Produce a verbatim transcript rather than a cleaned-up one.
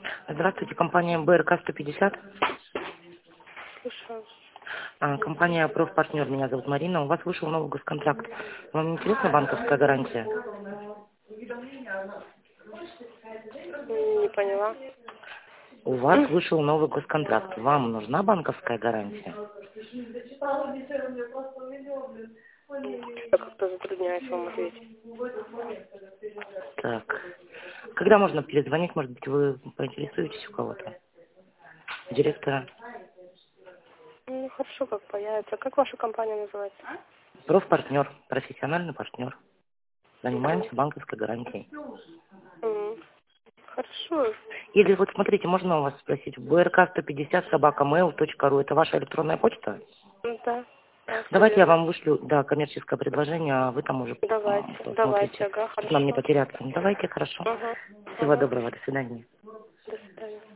Здравствуйте, компания БРК сто пятьдесят. Слушаю. А, Компания «Профпартнер», меня зовут Марина. У вас вышел новый госконтракт. Вам интересна банковская гарантия? М, Не поняла. У вас вышел новый госконтракт. Вам нужна банковская гарантия? Я как-то затрудняюсь вам ответить. Так. Когда можно перезвонить? Может быть, вы поинтересуетесь у кого-то? Директора? Ну, хорошо, как появится. Как ваша компания называется? «Профпартнер», профессиональный партнер. Мгм. Занимаемся банковской гарантией. М, Хорошо. Или вот смотрите, можно у вас спросить, брк сто пятьдесят собака mail точка ру, это ваша электронная почта? Ну, Да, да, все Давайте я верно. вам вышлю, да, коммерческое предложение, а вы там уже м, Давайте, давайте, посмотрите, ага, чтобы нам не хорошо. потеряться. Давайте, хорошо. Ага, Всего ага. доброго, до свидания. До свидания.